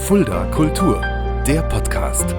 Fulda Kultur, der Podcast.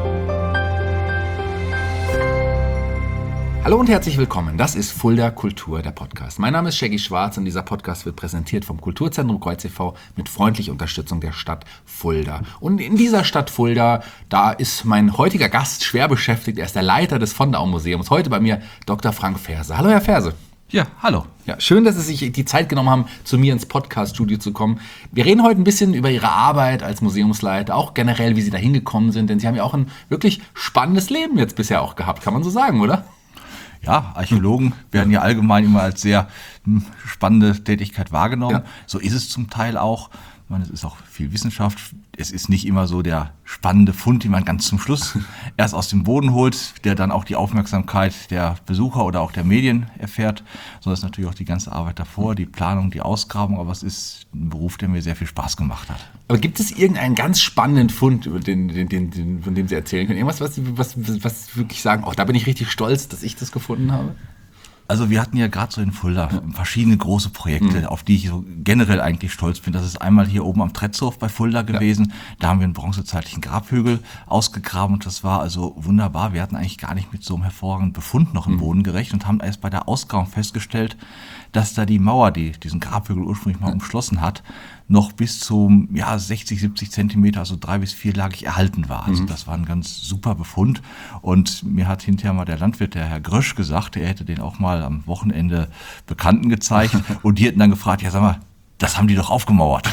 Hallo und herzlich willkommen, das ist Fulda Kultur, der Podcast. Mein Name ist Shaggy Schwarz und dieser Podcast wird präsentiert vom Kulturzentrum Kreuz e.V. mit freundlicher Unterstützung der Stadt Fulda. Und in dieser Stadt Fulda, da ist mein heutiger Gast schwer beschäftigt. Er ist der Leiter des Von-Daun-Museums. Heute bei mir Dr. Frank Ferse. Hallo Herr Ferse. Ja, hallo. Ja, schön, dass Sie sich die Zeit genommen haben, zu mir ins Podcast-Studio zu kommen. Wir reden heute ein bisschen über Ihre Arbeit als Museumsleiter, auch generell, wie Sie da hingekommen sind, denn Sie haben ja auch ein wirklich spannendes Leben jetzt bisher auch gehabt, kann man so sagen, oder? Ja, Archäologen werden ja allgemein immer als sehr spannende Tätigkeit wahrgenommen. Ja. So ist es zum Teil auch. Ich meine, es ist auch viel Wissenschaft. Es ist nicht immer so der spannende Fund, den man ganz zum Schluss erst aus dem Boden holt, der dann auch die Aufmerksamkeit der Besucher oder auch der Medien erfährt, sondern es ist natürlich auch die ganze Arbeit davor, die Planung, die Ausgrabung. Aber es ist ein Beruf, der mir sehr viel Spaß gemacht hat. Aber gibt es irgendeinen ganz spannenden Fund, von dem Sie erzählen können? Irgendwas, was wirklich sagen, da bin ich richtig stolz, dass ich das gefunden habe? Also wir hatten ja gerade so in Fulda verschiedene große Projekte, auf die ich so generell eigentlich stolz bin. Das ist einmal hier oben am Tretzhof bei Fulda gewesen. Ja. Da haben wir einen bronzezeitlichen Grabhügel ausgegraben und das war also wunderbar. Wir hatten eigentlich gar nicht mit so einem hervorragenden Befund noch im Boden gerechnet und haben erst bei der Ausgrabung festgestellt, dass da die Mauer, die diesen Grabhügel ursprünglich mal umschlossen hat, noch bis zu 60, 70 Zentimeter, also 3 bis 4-lagig erhalten war. Also das war ein ganz super Befund. Und mir hat hinterher mal der Landwirt, der Herr Grösch, gesagt, er hätte den auch mal am Wochenende Bekannten gezeigt. Und die hätten dann gefragt, ja sag mal, das haben die doch aufgemauert.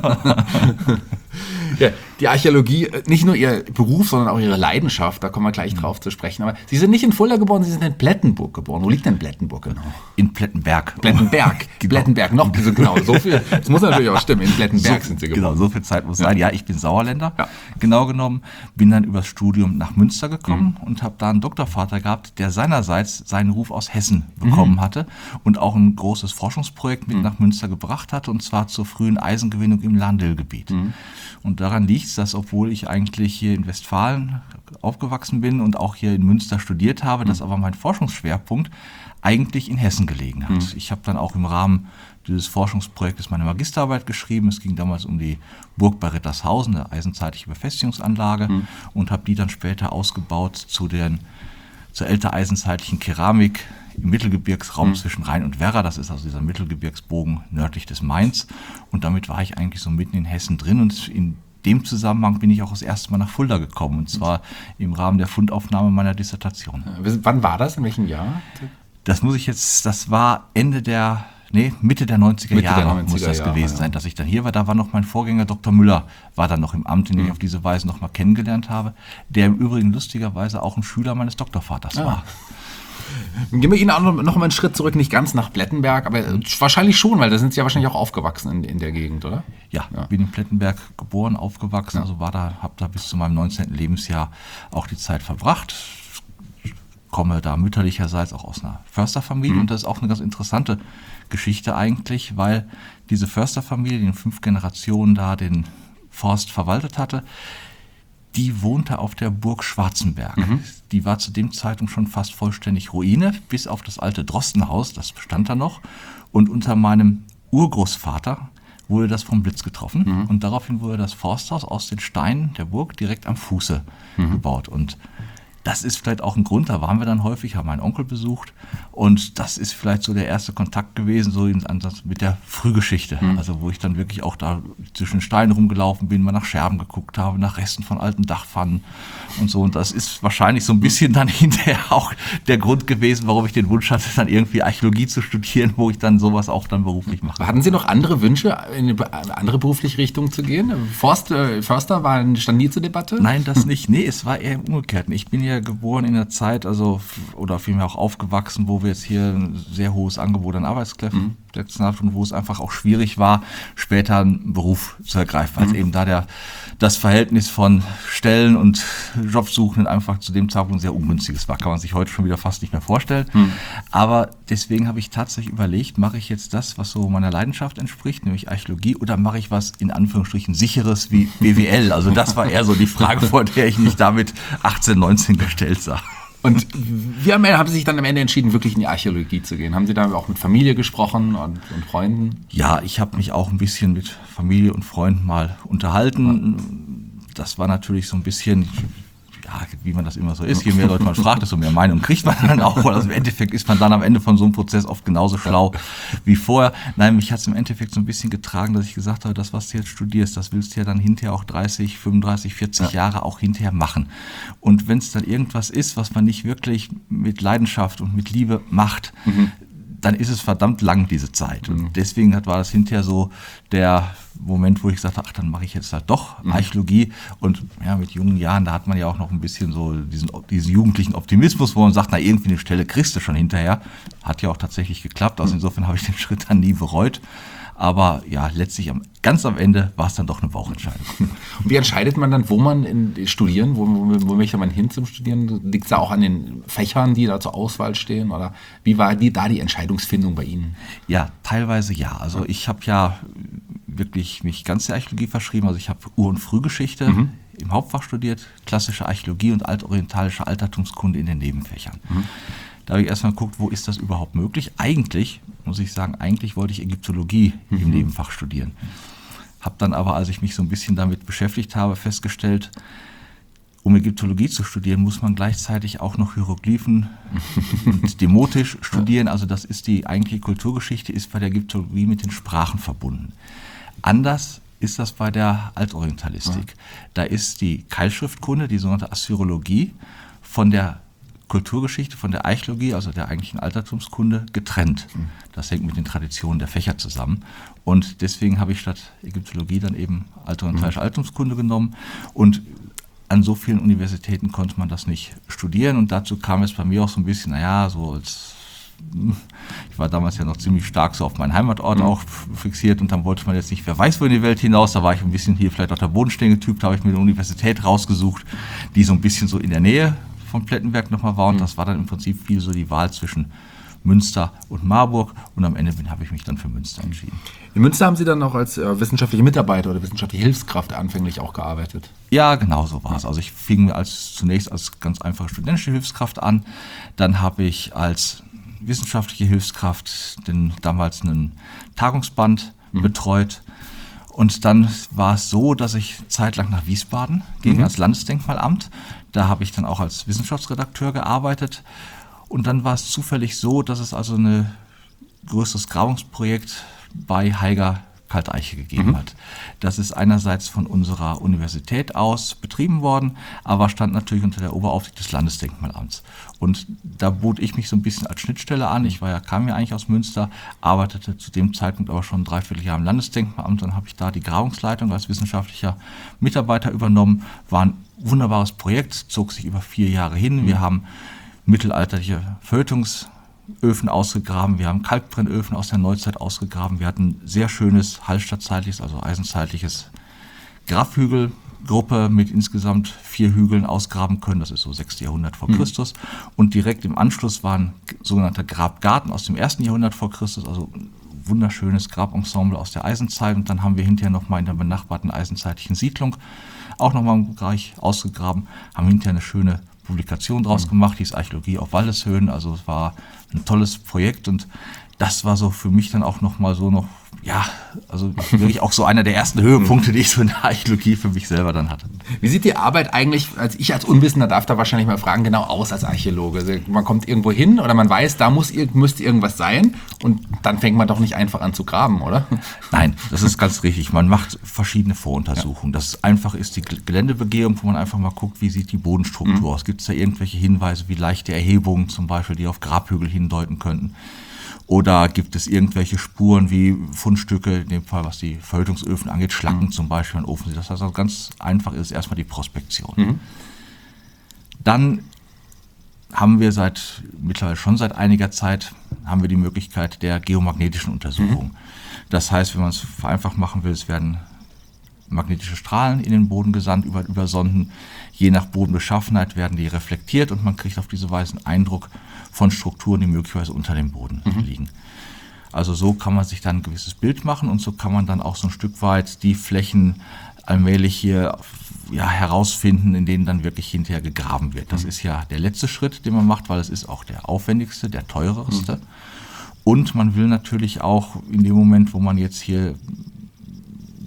Ja, die Archäologie, nicht nur Ihr Beruf, sondern auch Ihre Leidenschaft, da kommen wir gleich drauf zu sprechen. Aber Sie sind nicht in Fulda geboren, Sie sind in Plettenburg geboren. Wo liegt denn Plettenburg genau? In Plettenberg. Plettenberg, genau. Plettenberg, noch genau, so viel. Das muss natürlich auch stimmen, in Plettenberg sind Sie geboren. Genau, so viel Zeit muss sein. Ja, ich bin Sauerländer, genau genommen. Bin dann übers Studium nach Münster gekommen und habe da einen Doktorvater gehabt, der seinerseits seinen Ruf aus Hessen bekommen hatte und auch ein großes Forschungsprojekt mit nach Münster gebracht hatte, und zwar zur frühen Eisengewinnung im Lahn-Dill-Gebiet. Und daran liegt es, dass, obwohl ich eigentlich hier in Westfalen aufgewachsen bin und auch hier in Münster studiert habe, dass aber mein Forschungsschwerpunkt eigentlich in Hessen gelegen hat. Ich habe dann auch im Rahmen dieses Forschungsprojektes meine Magisterarbeit geschrieben. Es ging damals um die Burg bei Rittershausen, eine eisenzeitliche Befestigungsanlage, und habe die dann später ausgebaut zur ältereisenzeitlichen Keramik im Mittelgebirgsraum zwischen Rhein und Werra. Das ist also dieser Mittelgebirgsbogen nördlich des Mainz. Und damit war ich eigentlich so mitten in Hessen drin. Und in dem Zusammenhang bin ich auch das erste Mal nach Fulda gekommen. Und zwar im Rahmen der Fundaufnahme meiner Dissertation. Wann war das? In welchem Jahr? Das war Mitte der 90er Jahre muss das gewesen sein, dass ich dann hier war. Da war noch mein Vorgänger Dr. Müller, war dann noch im Amt, den ich auf diese Weise noch mal kennengelernt habe, der im Übrigen lustigerweise auch ein Schüler meines Doktorvaters war. Gehen wir Ihnen auch noch mal einen Schritt zurück, nicht ganz nach Plettenberg, aber wahrscheinlich schon, weil da sind Sie ja wahrscheinlich auch aufgewachsen in der Gegend, oder? Ja, bin in Plettenberg geboren, aufgewachsen, also habe da bis zu meinem 19. Lebensjahr auch die Zeit verbracht. Komme da mütterlicherseits auch aus einer Försterfamilie, und das ist auch eine ganz interessante Geschichte eigentlich, weil diese Försterfamilie, die in 5 Generationen da den Forst verwaltet hatte, die wohnte auf der Burg Schwarzenberg. Die war zu dem Zeitpunkt schon fast vollständig Ruine, bis auf das alte Drostenhaus, das bestand da noch. Und unter meinem Urgroßvater wurde das vom Blitz getroffen. Und daraufhin wurde das Forsthaus aus den Steinen der Burg direkt am Fuße gebaut. Und das ist vielleicht auch ein Grund, da waren wir dann häufig, haben meinen Onkel besucht, und das ist vielleicht so der erste Kontakt gewesen, so im Ansatz mit der Frühgeschichte, also wo ich dann wirklich auch da zwischen Steinen rumgelaufen bin, mal nach Scherben geguckt habe, nach Resten von alten Dachpfannen und so, und das ist wahrscheinlich so ein bisschen dann hinterher auch der Grund gewesen, warum ich den Wunsch hatte, dann irgendwie Archäologie zu studieren, wo ich dann sowas auch dann beruflich mache. Hatten Sie noch andere Wünsche, in eine andere berufliche Richtung zu gehen? Förster stand nie zur Debatte? Nein, das nicht. Nee, es war eher umgekehrt. Ich bin ja geboren in der Zeit, oder vielmehr auch aufgewachsen, wo wir jetzt hier ein sehr hohes Angebot an Arbeitskräften hatten und wo es einfach auch schwierig war, später einen Beruf zu ergreifen, weil es eben da das Verhältnis von Stellen und Jobsuchenden einfach zu dem Zeitpunkt sehr ungünstiges war. Kann man sich heute schon wieder fast nicht mehr vorstellen. Aber deswegen habe ich tatsächlich überlegt, mache ich jetzt das, was so meiner Leidenschaft entspricht, nämlich Archäologie, oder mache ich was in Anführungsstrichen Sicheres wie BWL? Also das war eher so die Frage, vor der ich mich damit 18, 19 gestellt sah. Und wie haben Sie sich dann am Ende entschieden, wirklich in die Archäologie zu gehen? Haben Sie da auch mit Familie gesprochen und Freunden? Ja, ich habe mich auch ein bisschen mit Familie und Freunden mal unterhalten. das war natürlich so ein bisschen, ja, wie man das immer so ist, je mehr Leute man fragt, desto mehr Meinung kriegt man dann auch. Also im Endeffekt ist man dann am Ende von so einem Prozess oft genauso schlau wie vorher. Nein, mich hat es im Endeffekt so ein bisschen getragen, dass ich gesagt habe, das, was du jetzt studierst, das willst du ja dann hinterher auch 30, 35, 40 Jahre auch hinterher machen. Und wenn es dann irgendwas ist, was man nicht wirklich mit Leidenschaft und mit Liebe macht, dann ist es verdammt lang, diese Zeit. Und deswegen war das hinterher so der Moment, wo ich gesagt habe, ach, dann mache ich jetzt halt doch Archäologie. Und ja, mit jungen Jahren, da hat man ja auch noch ein bisschen so diesen jugendlichen Optimismus, wo man sagt, na, irgendwie eine Stelle kriegst du schon hinterher. Hat ja auch tatsächlich geklappt. Also insofern habe ich den Schritt dann nie bereut. Aber ja, letztlich ganz am Ende war es dann doch eine Bauchentscheidung. Und wie entscheidet man dann, wo man studieren, wo möchte man hin zum Studieren? Liegt es da auch an den Fächern, die da zur Auswahl stehen? Oder wie war da die Entscheidungsfindung bei Ihnen? Ja, teilweise ja. Also ich habe ja wirklich mich ganz der Archäologie verschrieben. Also ich habe Ur- und Frühgeschichte im Hauptfach studiert, klassische Archäologie und altorientalische Altertumskunde in den Nebenfächern. Da habe ich erstmal geguckt, wo ist das überhaupt möglich? Eigentlich, muss ich sagen, wollte ich Ägyptologie im Nebenfach studieren. Habe dann aber, als ich mich so ein bisschen damit beschäftigt habe, festgestellt, um Ägyptologie zu studieren, muss man gleichzeitig auch noch Hieroglyphen und Demotisch studieren. Also das ist die eigentliche Kulturgeschichte, ist bei der Ägyptologie mit den Sprachen verbunden. Anders ist das bei der Altorientalistik. Da ist die Keilschriftkunde, die sogenannte Assyrologie, von der Kulturgeschichte, von der Archäologie, also der eigentlichen Altertumskunde, getrennt. Das hängt mit den Traditionen der Fächer zusammen. Und deswegen habe ich statt Ägyptologie dann eben altorientalische Altertumskunde genommen. Und an so vielen Universitäten konnte man das nicht studieren. Und dazu kam es bei mir auch so ein bisschen, ich war damals ja noch ziemlich stark so auf meinen Heimatort auch fixiert und dann wollte man jetzt nicht, wer weiß wo in die Welt hinaus, da war ich ein bisschen hier vielleicht auch der bodenständige Typ, da habe ich mir eine Universität rausgesucht, die so ein bisschen so in der Nähe von Plettenberg nochmal war und das war dann im Prinzip viel so die Wahl zwischen Münster und Marburg und am Ende habe ich mich dann für Münster entschieden. In Münster haben Sie dann auch als wissenschaftliche Mitarbeiter oder wissenschaftliche Hilfskraft anfänglich auch gearbeitet? Ja, genau so war es. Also ich fing zunächst als ganz einfache studentische Hilfskraft an, dann habe ich als wissenschaftliche Hilfskraft damals einen Tagungsband betreut. Und dann war es so, dass ich zeitlang nach Wiesbaden ging, als Landesdenkmalamt. Da habe ich dann auch als Wissenschaftsredakteur gearbeitet. Und dann war es zufällig so, dass es also ein größeres Grabungsprojekt bei Haiger Kalteiche gegeben hat. Das ist einerseits von unserer Universität aus betrieben worden, aber stand natürlich unter der Oberaufsicht des Landesdenkmalamts. Und da bot ich mich so ein bisschen als Schnittstelle an. Ich kam ja eigentlich aus Münster, arbeitete zu dem Zeitpunkt aber schon 3/4 Jahr im Landesdenkmalamt. Dann habe ich da die Grabungsleitung als wissenschaftlicher Mitarbeiter übernommen. War ein wunderbares Projekt, zog sich über 4 Jahre hin. Wir haben mittelalterliche Feuilletonsöfen ausgegraben, wir haben Kalkbrennöfen aus der Neuzeit ausgegraben, wir hatten sehr schönes hallstattzeitliches, also eisenzeitliches Grabhügelgruppe mit insgesamt 4 Hügeln ausgraben können, das ist so 6. Jahrhundert vor Christus und direkt im Anschluss war ein sogenannter Grabgarten aus dem 1. Jahrhundert vor Christus, also ein wunderschönes Grabensemble aus der Eisenzeit und dann haben wir hinterher nochmal in der benachbarten eisenzeitlichen Siedlung auch nochmal einen Bereich ausgegraben, haben hinterher eine schöne Publikation draus gemacht, die ist Archäologie auf Waldeshöhen, also es war ein tolles Projekt und das war so für mich dann auch nochmal also wirklich auch so einer der ersten Höhepunkte, die ich so in der Archäologie für mich selber dann hatte. Wie sieht die Arbeit eigentlich, als Unwissender darf da wahrscheinlich mal fragen, genau aus als Archäologe? Also man kommt irgendwo hin oder man weiß, da müsste irgendwas sein und dann fängt man doch nicht einfach an zu graben, oder? Nein, das ist ganz richtig. Man macht verschiedene Voruntersuchungen. Das einfach ist die Geländebegehung, wo man einfach mal guckt, wie sieht die Bodenstruktur aus? Gibt es da irgendwelche Hinweise, wie leichte Erhebungen zum Beispiel, die auf Grabhügel hindeuten könnten? Oder gibt es irgendwelche Spuren wie Fundstücke, in dem Fall was die Feuilletonsöfen angeht, Schlacken zum Beispiel an Ofen. Das heißt also ganz einfach ist erstmal die Prospektion. Dann haben wir mittlerweile schon seit einiger Zeit, haben wir die Möglichkeit der geomagnetischen Untersuchung. Das heißt, wenn man es vereinfacht machen will, es werden magnetische Strahlen in den Boden gesandt über Sonden. Je nach Bodenbeschaffenheit werden die reflektiert und man kriegt auf diese Weise einen Eindruck von Strukturen, die möglicherweise unter dem Boden liegen. Also so kann man sich dann ein gewisses Bild machen und so kann man dann auch so ein Stück weit die Flächen allmählich hier herausfinden, in denen dann wirklich hinterher gegraben wird. Das ist ja der letzte Schritt, den man macht, weil es ist auch der aufwendigste, der teurerste. Und man will natürlich auch in dem Moment, wo man jetzt hier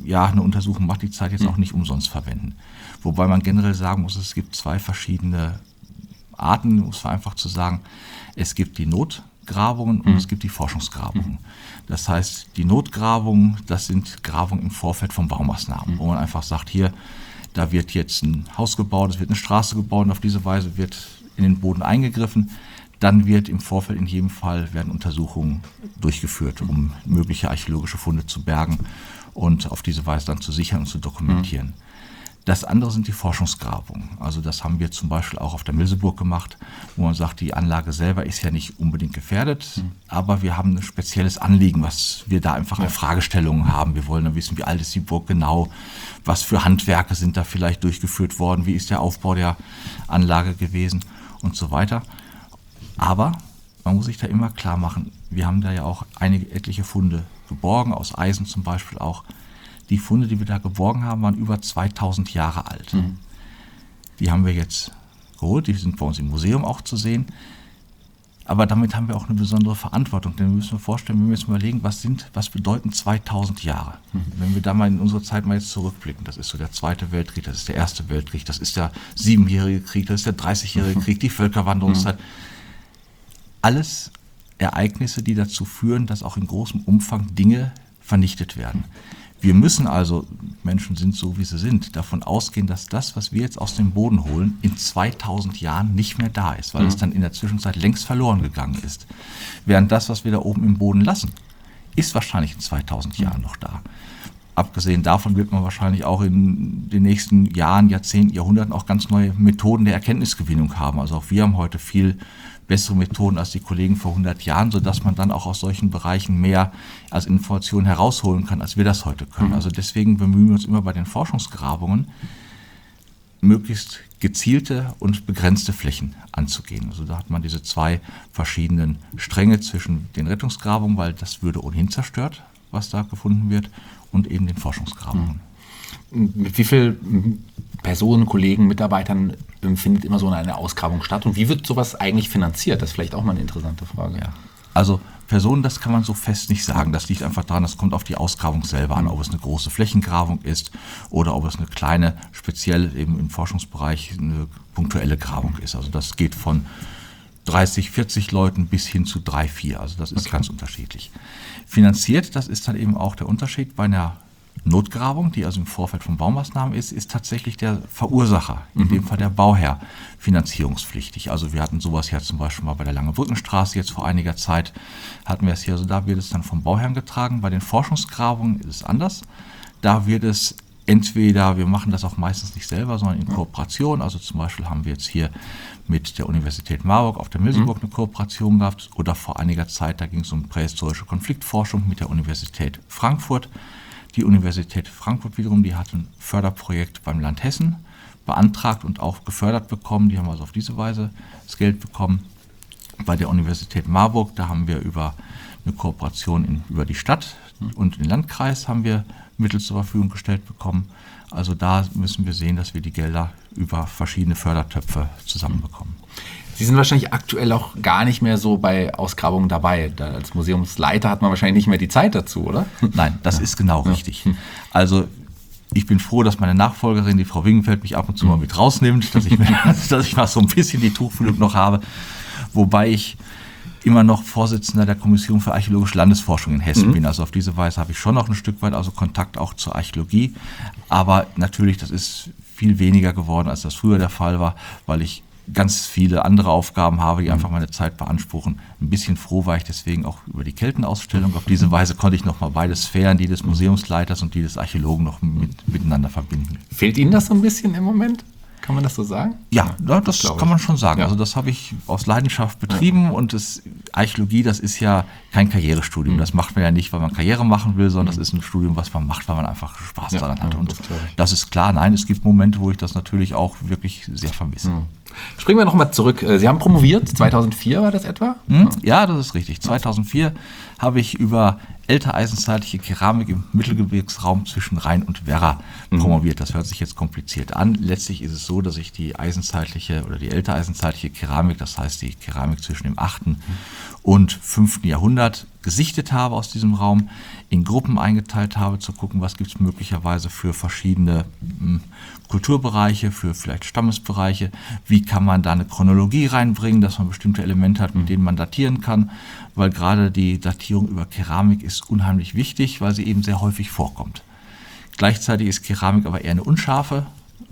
eine Untersuchung macht, die Zeit jetzt auch nicht umsonst verwenden. Wobei man generell sagen muss, es gibt 2 verschiedene Arten, um es vereinfacht zu sagen. Es gibt die Notgrabungen und es gibt die Forschungsgrabungen. Das heißt, die Notgrabungen, das sind Grabungen im Vorfeld von Baumaßnahmen, wo man einfach sagt, hier, da wird jetzt ein Haus gebaut, es wird eine Straße gebaut und auf diese Weise wird in den Boden eingegriffen. Dann wird im Vorfeld in jedem Fall werden Untersuchungen durchgeführt, um mögliche archäologische Funde zu bergen und auf diese Weise dann zu sichern und zu dokumentieren. Das andere sind die Forschungsgrabungen. Also das haben wir zum Beispiel auch auf der Milseburg gemacht, wo man sagt, die Anlage selber ist ja nicht unbedingt gefährdet, aber wir haben ein spezielles Anliegen, was wir da einfach an Fragestellungen haben. Wir wollen dann wissen, wie alt ist die Burg genau, was für Handwerke sind da vielleicht durchgeführt worden, wie ist der Aufbau der Anlage gewesen und so weiter. Aber man muss sich da immer klar machen, wir haben da ja auch etliche Funde geborgen, aus Eisen zum Beispiel auch. Die Funde, die wir da geborgen haben, waren über 2000 Jahre alt. Die haben wir jetzt geholt, die sind bei uns im Museum auch zu sehen. Aber damit haben wir auch eine besondere Verantwortung, denn wir müssen uns vorstellen, wenn wir jetzt überlegen, was bedeuten 2000 Jahre? Wenn wir da mal in unsere Zeit mal jetzt zurückblicken, das ist so der Zweite Weltkrieg, das ist der Erste Weltkrieg, das ist der 7-jährige Krieg, das ist der 30-jährige Krieg, die Völkerwanderungszeit. Alles Ereignisse, die dazu führen, dass auch in großem Umfang Dinge vernichtet werden. Wir müssen also, Menschen sind so, wie sie sind, davon ausgehen, dass das, was wir jetzt aus dem Boden holen, in 2000 Jahren nicht mehr da ist, weil es dann in der Zwischenzeit längst verloren gegangen ist. Während das, was wir da oben im Boden lassen, ist wahrscheinlich in 2000 Jahren noch da. Abgesehen davon wird man wahrscheinlich auch in den nächsten Jahren, Jahrzehnten, Jahrhunderten auch ganz neue Methoden der Erkenntnisgewinnung haben. Also auch wir haben heute viel bessere Methoden als die Kollegen vor 100 Jahren, sodass man dann auch aus solchen Bereichen mehr als Information herausholen kann, als wir das heute können. Also deswegen bemühen wir uns immer bei den Forschungsgrabungen, möglichst gezielte und begrenzte Flächen anzugehen. Also da hat man diese 2 verschiedenen Stränge zwischen den Rettungsgrabungen, weil das würde ohnehin zerstört, was da gefunden wird, und eben den Forschungsgrabungen. Mit wie vielen Personen, Kollegen, Mitarbeitern findet immer so eine Ausgrabung statt? Und wie wird sowas eigentlich finanziert? Das ist vielleicht auch mal eine interessante Frage. Ja. Also Personen, das kann man so fest nicht sagen. Das liegt einfach daran, das kommt auf die Ausgrabung selber an, ob es eine große Flächengrabung ist oder ob es eine kleine, speziell eben im Forschungsbereich eine punktuelle Grabung ist. Also das geht von 30, 40 Leuten bis hin zu 3, 4. Also das ist ganz unterschiedlich. Finanziert, das ist dann eben auch der Unterschied bei einer Notgrabung, die also im Vorfeld von Baumaßnahmen ist tatsächlich der Verursacher, in dem Fall der Bauherr, finanzierungspflichtig. Also wir hatten sowas ja zum Beispiel mal bei der Lange-Brückenstraße jetzt vor einiger Zeit, hatten wir es hier, also da wird es dann vom Bauherrn getragen. Bei den Forschungsgrabungen ist es anders. Da wird es entweder, wir machen das auch meistens nicht selber, sondern in Kooperation. Also zum Beispiel haben wir jetzt hier mit der Universität Marburg auf der Milseburg eine Kooperation gehabt oder vor einiger Zeit, da ging es um prähistorische Konfliktforschung mit der Universität Frankfurt. Die Universität Frankfurt wiederum, die hat ein Förderprojekt beim Land Hessen beantragt und auch gefördert bekommen. Die haben also auf diese Weise das Geld bekommen. Bei der Universität Marburg, da haben wir über eine Kooperation über die Stadt und den Landkreis haben wir Mittel zur Verfügung gestellt bekommen. Also da müssen wir sehen, dass wir die Gelder über verschiedene Fördertöpfe zusammenbekommen. Sie sind wahrscheinlich aktuell auch gar nicht mehr so bei Ausgrabungen dabei. Da als Museumsleiter hat man wahrscheinlich nicht mehr die Zeit dazu, oder? Nein, das ist genau richtig. Also ich bin froh, dass meine Nachfolgerin, die Frau Wingenfeld, mich ab und zu mal mit rausnimmt, dass ich mal so ein bisschen die Tuchfühlung noch habe. Wobei ich immer noch Vorsitzender der Kommission für archäologische Landesforschung in Hessen bin. Also auf diese Weise habe ich schon noch ein Stück weit also Kontakt auch zur Archäologie. Aber natürlich, das ist viel weniger geworden, als das früher der Fall war, weil ich ganz viele andere Aufgaben habe, die einfach meine Zeit beanspruchen. Ein bisschen froh war ich deswegen auch über die Keltenausstellung. Auf diese Weise konnte ich nochmal beide Sphären, die des Museumsleiters und die des Archäologen, noch miteinander verbinden. Fehlt Ihnen das so ein bisschen im Moment? Kann man das so sagen? Ja, das kann man schon sagen. Ja. Also das habe ich aus Leidenschaft betrieben und Archäologie, das ist ja kein Karrierestudium. Das macht man ja nicht, weil man Karriere machen will, sondern das ist ein Studium, was man macht, weil man einfach Spaß daran hat. Und das ist klar. Nein, es gibt Momente, wo ich das natürlich auch wirklich sehr vermisse. Springen wir nochmal zurück. Sie haben promoviert, 2004 war das etwa? Ja, das ist richtig. 2004 habe ich über ältereisenzeitliche Keramik im Mittelgebirgsraum zwischen Rhein und Werra promoviert. Das hört sich jetzt kompliziert an. Letztlich ist es so, dass ich die eisenzeitliche oder die ältereisenzeitliche Keramik, das heißt die Keramik zwischen dem 8. und 5. Jahrhundert, gesichtet habe aus diesem Raum, in Gruppen eingeteilt habe, zu gucken, was gibt es möglicherweise für verschiedene Kulturbereiche, für vielleicht Stammesbereiche, wie kann man da eine Chronologie reinbringen, dass man bestimmte Elemente hat, mit denen man datieren kann, weil gerade die Datierung über Keramik ist unheimlich wichtig, weil sie eben sehr häufig vorkommt. Gleichzeitig ist Keramik aber eher eine unscharfe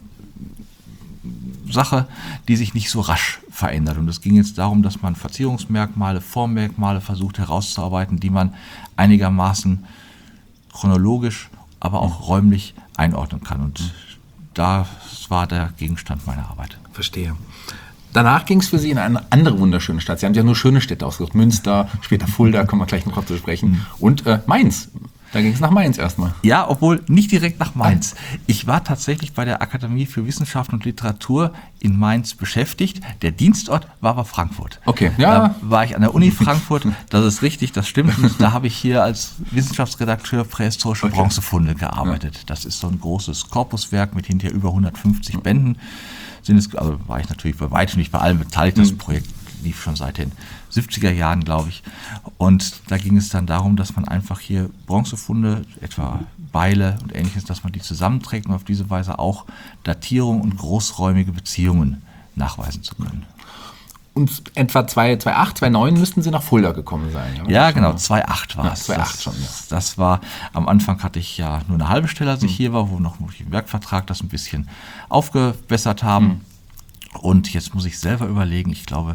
Sache, die sich nicht so rasch verändert. Und es ging jetzt darum, dass man Verzierungsmerkmale, Formmerkmale versucht herauszuarbeiten, die man einigermaßen chronologisch, aber auch räumlich einordnen kann. Und das war der Gegenstand meiner Arbeit. Verstehe. Danach ging es für Sie in eine andere wunderschöne Stadt. Sie haben ja nur schöne Städte ausgesucht. Münster, später Fulda, kommen wir gleich noch drauf zu sprechen. Und Mainz. Da ging es nach Mainz erstmal. Ja, obwohl nicht direkt nach Mainz. Ich war tatsächlich bei der Akademie für Wissenschaften und Literatur in Mainz beschäftigt. Der Dienstort war aber Frankfurt. Okay, ja. Da war ich an der Uni Frankfurt. Das ist richtig, das stimmt. Und da habe ich hier als Wissenschaftsredakteur prähistorische Bronzefunde gearbeitet. Ja. Das ist so ein großes Korpuswerk mit hinterher über 150 Bänden. Also war ich natürlich bei weitem nicht bei allem beteiligt. Das Projekt lief schon seit den 70er Jahren, glaube ich. Und da ging es dann darum, dass man einfach hier Bronzefunde, etwa Beile und Ähnliches, dass man die zusammenträgt und auf diese Weise auch Datierung und großräumige Beziehungen nachweisen zu können. Und etwa 2008, 2009 müssten Sie nach Fulda gekommen sein. Ja, genau, 2008 war es. 2008 schon, ja. Das war, am Anfang hatte ich ja nur eine halbe Stelle, als ich hier war, wo noch im Werkvertrag das ein bisschen aufgebessert haben. Und jetzt muss ich selber überlegen, ich glaube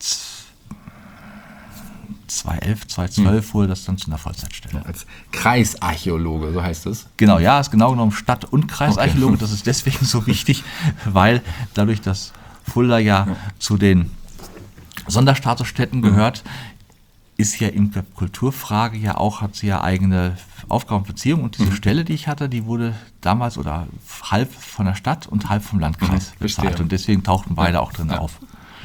2011, 2012 wurde das dann zu einer Vollzeitstelle. Als Kreisarchäologe, so heißt es? Genau, ja, ist genau genommen Stadt- und Kreisarchäologe. Okay. Das ist deswegen so wichtig, weil dadurch, dass Fulda ja zu den Sonderstatusstätten gehört, ist ja in der Kulturfrage ja auch, hat sie ja eigene Aufgaben und Beziehungen. Und diese Stelle, die ich hatte, die wurde damals oder halb von der Stadt und halb vom Landkreis bezahlt. Und deswegen tauchten beide auch drin auf.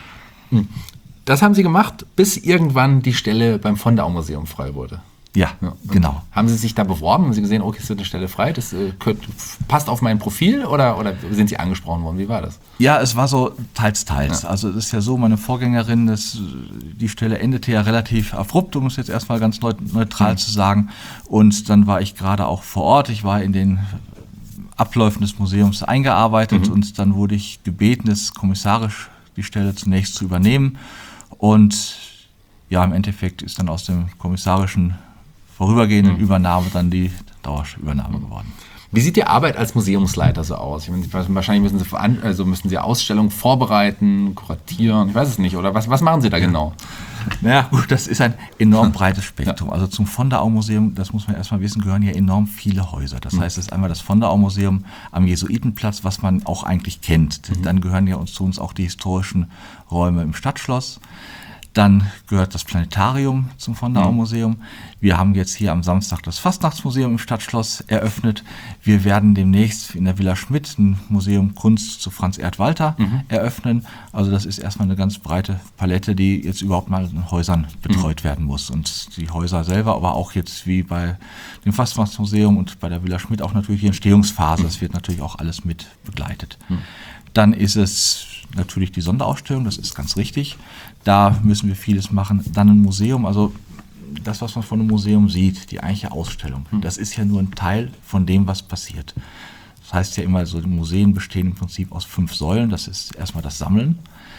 Das haben Sie gemacht, bis irgendwann die Stelle beim Von-der-Au-Museum frei wurde. Ja, genau. Haben Sie sich da beworben? Haben Sie gesehen, okay, es wird eine Stelle frei, das passt auf mein Profil oder sind Sie angesprochen worden? Wie war das? Ja, es war so teils. Ja. Also es ist ja so, meine Vorgängerin, die Stelle endete ja relativ abrupt, um es jetzt erstmal ganz neutral zu sagen. Und dann war ich gerade auch vor Ort. Ich war in den Abläufen des Museums eingearbeitet und dann wurde ich gebeten, es kommissarisch die Stelle zunächst zu übernehmen. Und ja, im Endeffekt ist dann aus dem kommissarischen vorübergehenden Übernahme dann die Dauerübernahme geworden. Wie sieht die Arbeit als Museumsleiter so aus? Ich meine, wahrscheinlich müssen Sie Ausstellungen vorbereiten, kuratieren, ich weiß es nicht. Oder was machen Sie da genau? Naja, gut, das ist ein enorm breites Spektrum. Also zum Von-der-Au-Museum, das muss man erstmal wissen, gehören hier enorm viele Häuser. Das heißt, es ist einmal das Von-der-Au-Museum am Jesuitenplatz, was man auch eigentlich kennt. Dann gehören ja zu uns auch die historischen Räume im Stadtschloss. Dann gehört das Planetarium zum Von-der-Au-Museum. Wir haben jetzt hier am Samstag das Fastnachtsmuseum im Stadtschloss eröffnet. Wir werden demnächst in der Villa Schmidt ein Museum Kunst zu Franz Erd Walter eröffnen. Also das ist erstmal eine ganz breite Palette, die jetzt überhaupt mal in Häusern betreut werden muss. Und die Häuser selber, aber auch jetzt wie bei dem Fastnachtsmuseum und bei der Villa Schmidt auch natürlich die Entstehungsphase. Das wird natürlich auch alles mit begleitet. Dann ist es natürlich die Sonderausstellung, das ist ganz richtig. Da müssen wir vieles machen. Dann ein Museum, also das, was man von einem Museum sieht, die eigentliche Ausstellung, das ist ja nur ein Teil von dem, was passiert. Das heißt ja immer, so die Museen bestehen im Prinzip aus 5 Säulen. Das ist erstmal das Sammeln.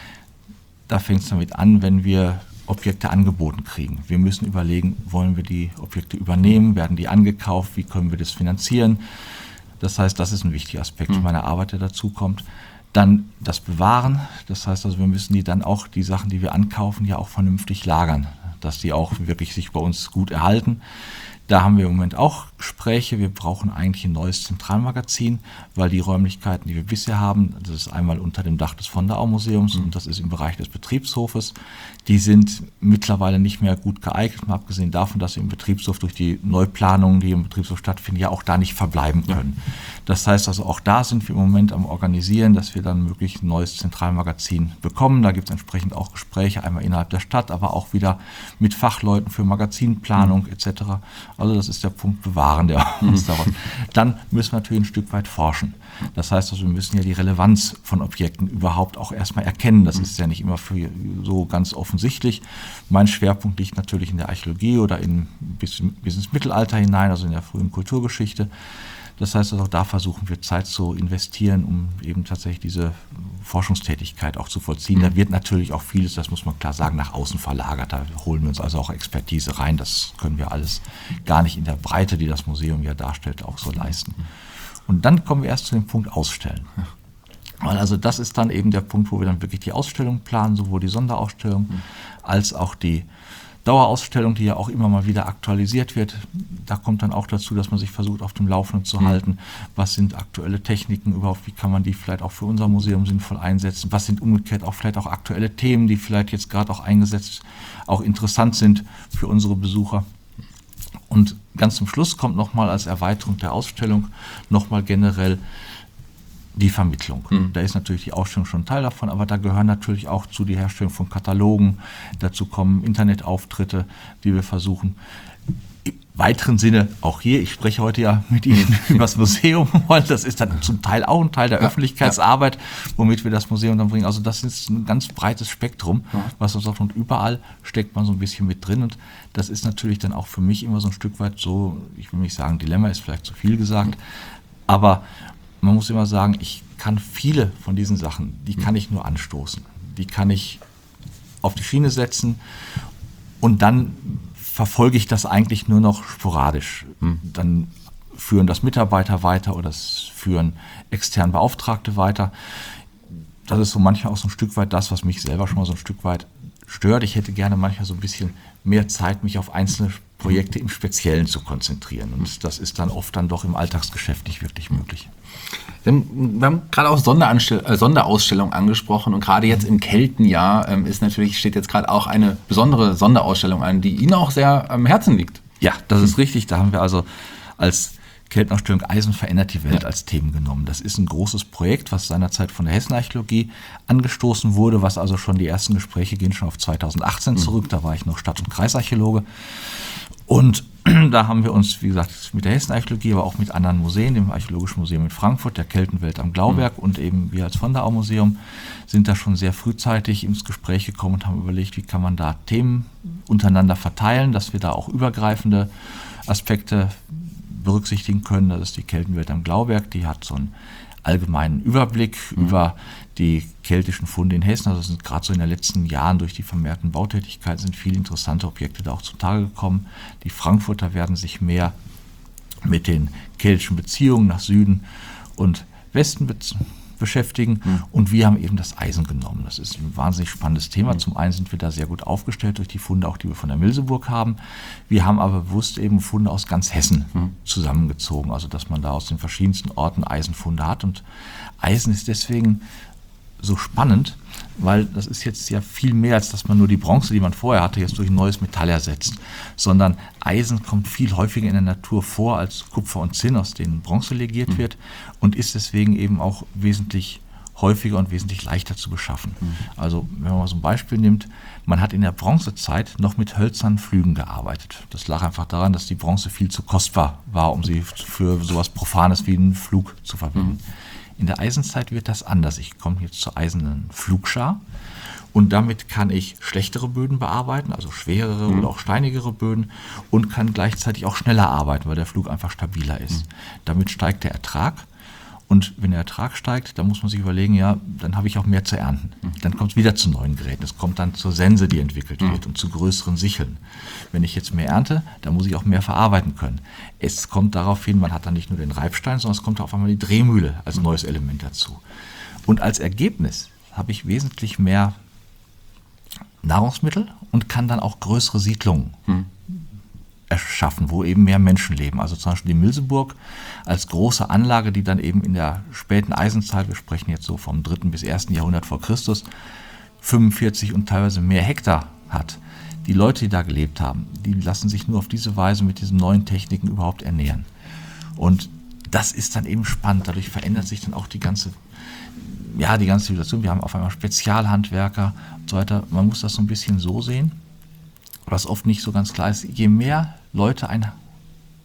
Da fängt es damit an, wenn wir Objekte angeboten kriegen. Wir müssen überlegen, wollen wir die Objekte übernehmen, werden die angekauft, wie können wir das finanzieren. Das heißt, das ist ein wichtiger Aspekt meiner Arbeit, der dazu kommt. Dann das Bewahren, das heißt also, wir müssen die dann auch, die Sachen, die wir ankaufen, ja auch vernünftig lagern, dass die auch wirklich sich bei uns gut erhalten. Da haben wir im Moment auch Gespräche. Wir brauchen eigentlich ein neues Zentralmagazin, weil die Räumlichkeiten, die wir bisher haben, das ist einmal unter dem Dach des Von-der-Au-Museums und das ist im Bereich des Betriebshofes, die sind mittlerweile nicht mehr gut geeignet, mal abgesehen davon, dass sie im Betriebshof durch die Neuplanungen, die im Betriebshof stattfinden, ja auch da nicht verbleiben können. Das heißt also, auch da sind wir im Moment am Organisieren, dass wir dann wirklich ein neues Zentralmagazin bekommen. Da gibt es entsprechend auch Gespräche, einmal innerhalb der Stadt, aber auch wieder mit Fachleuten für Magazinplanung etc. Also das ist der Punkt Bewahren. Verfahren der uns daraus. Dann müssen wir natürlich ein Stück weit forschen. Das heißt, also wir müssen ja die Relevanz von Objekten überhaupt auch erstmal erkennen. Das ist ja nicht immer so ganz offensichtlich. Mein Schwerpunkt liegt natürlich in der Archäologie oder bis ins Mittelalter hinein, also in der frühen Kulturgeschichte. Das heißt, also auch da versuchen wir Zeit zu investieren, um eben tatsächlich diese Forschungstätigkeit auch zu vollziehen. Da wird natürlich auch vieles, das muss man klar sagen, nach außen verlagert. Da holen wir uns also auch Expertise rein. Das können wir alles gar nicht in der Breite, die das Museum ja darstellt, auch so leisten. Und dann kommen wir erst zu dem Punkt Ausstellen. Weil also das ist dann eben der Punkt, wo wir dann wirklich die Ausstellung planen, sowohl die Sonderausstellung als auch die Dauerausstellung, die ja auch immer mal wieder aktualisiert wird. Da kommt dann auch dazu, dass man sich versucht, auf dem Laufenden zu halten. Was sind aktuelle Techniken überhaupt? Wie kann man die vielleicht auch für unser Museum sinnvoll einsetzen? Was sind umgekehrt auch vielleicht auch aktuelle Themen, die vielleicht jetzt gerade auch eingesetzt, auch interessant sind für unsere Besucher? Und ganz zum Schluss kommt nochmal als Erweiterung der Ausstellung nochmal generell die Vermittlung. Da ist natürlich die Ausstellung schon ein Teil davon, aber da gehören natürlich auch zu die Herstellung von Katalogen, dazu kommen Internetauftritte, die wir versuchen. Im weiteren Sinne, auch hier, ich spreche heute ja mit Ihnen über das Museum, weil das ist dann zum Teil auch ein Teil der Öffentlichkeitsarbeit, womit wir das Museum dann bringen. Also das ist ein ganz breites Spektrum, was uns sagt, und überall steckt man so ein bisschen mit drin, und das ist natürlich dann auch für mich immer so ein Stück weit so, ich will nicht sagen, Dilemma ist vielleicht zu viel gesagt, aber man muss immer sagen, ich kann viele von diesen Sachen, die kann ich nur anstoßen. Die kann ich auf die Schiene setzen und dann verfolge ich das eigentlich nur noch sporadisch. Dann führen das Mitarbeiter weiter oder das führen externe Beauftragte weiter. Das ist so manchmal auch so ein Stück weit das, was mich selber schon mal so ein Stück weit stört. Ich hätte gerne manchmal so ein bisschen mehr Zeit, mich auf einzelne Projekte im Speziellen zu konzentrieren. Und das ist dann oft dann doch im Alltagsgeschäft nicht wirklich möglich. Wir haben gerade auch Sonderausstellung angesprochen, und gerade jetzt im Keltenjahr steht jetzt gerade auch eine besondere Sonderausstellung an, die Ihnen auch sehr am Herzen liegt. Ja, das ist richtig. Da haben wir also als Keltenausstellung Eisen verändert die Welt als Themen genommen. Das ist ein großes Projekt, was seinerzeit von der Hessenarchäologie angestoßen wurde, was also schon die ersten Gespräche gehen schon auf 2018 zurück. Da war ich noch Stadt- und Kreisarchäologe. Und da haben wir uns, wie gesagt, mit der Hessenarchäologie, aber auch mit anderen Museen, dem Archäologischen Museum in Frankfurt, der Keltenwelt am Glauberg und eben wir als Von der Au Museum sind da schon sehr frühzeitig ins Gespräch gekommen und haben überlegt, wie kann man da Themen untereinander verteilen, dass wir da auch übergreifende Aspekte berücksichtigen können. Das ist die Keltenwelt am Glauberg, die hat so einen allgemeinen Überblick über die keltischen Funde in Hessen. Also sind gerade so in den letzten Jahren durch die vermehrten Bautätigkeiten sind viele interessante Objekte da auch zutage gekommen. Die Frankfurter werden sich mehr mit den keltischen Beziehungen nach Süden und Westen beschäftigen. Und wir haben eben das Eisen genommen. Das ist ein wahnsinnig spannendes Thema. Zum einen sind wir da sehr gut aufgestellt durch die Funde, auch die wir von der Milseburg haben. Wir haben aber bewusst eben Funde aus ganz Hessen zusammengezogen, also dass man da aus den verschiedensten Orten Eisenfunde hat. Und Eisen ist deswegen so spannend, weil das ist jetzt ja viel mehr, als dass man nur die Bronze, die man vorher hatte, jetzt durch ein neues Metall ersetzt, sondern Eisen kommt viel häufiger in der Natur vor als Kupfer und Zinn, aus denen Bronze legiert wird, und ist deswegen eben auch wesentlich häufiger und wesentlich leichter zu beschaffen. Also wenn man mal so ein Beispiel nimmt, man hat in der Bronzezeit noch mit hölzernen Flügen gearbeitet. Das lag einfach daran, dass die Bronze viel zu kostbar war, um sie für sowas Profanes wie einen Flug zu verwenden. In der Eisenzeit wird das anders. Ich komme jetzt zur eisernen Flugschar und damit kann ich schlechtere Böden bearbeiten, also schwerere oder auch steinigere Böden, und kann gleichzeitig auch schneller arbeiten, weil der Flug einfach stabiler ist. Damit steigt der Ertrag. Und wenn der Ertrag steigt, dann muss man sich überlegen, ja, dann habe ich auch mehr zu ernten. Dann kommt es wieder zu neuen Geräten. Es kommt dann zur Sense, die entwickelt wird, und zu größeren Sicheln. Wenn ich jetzt mehr ernte, dann muss ich auch mehr verarbeiten können. Es kommt darauf hin, man hat dann nicht nur den Reibstein, sondern es kommt auf einmal die Drehmühle als neues Element dazu. Und als Ergebnis habe ich wesentlich mehr Nahrungsmittel und kann dann auch größere Siedlungen erschaffen, wo eben mehr Menschen leben. Also zum Beispiel die Milseburg als große Anlage, die dann eben in der späten Eisenzeit, wir sprechen jetzt so vom 3. bis 1. Jahrhundert vor Christus, 45 und teilweise mehr Hektar hat. Die Leute, die da gelebt haben, die lassen sich nur auf diese Weise mit diesen neuen Techniken überhaupt ernähren. Und das ist dann eben spannend. Dadurch verändert sich dann auch die ganze Situation. Wir haben auf einmal Spezialhandwerker und so weiter. Man muss das so ein bisschen so sehen, was oft nicht so ganz klar ist. Je mehr Leute ein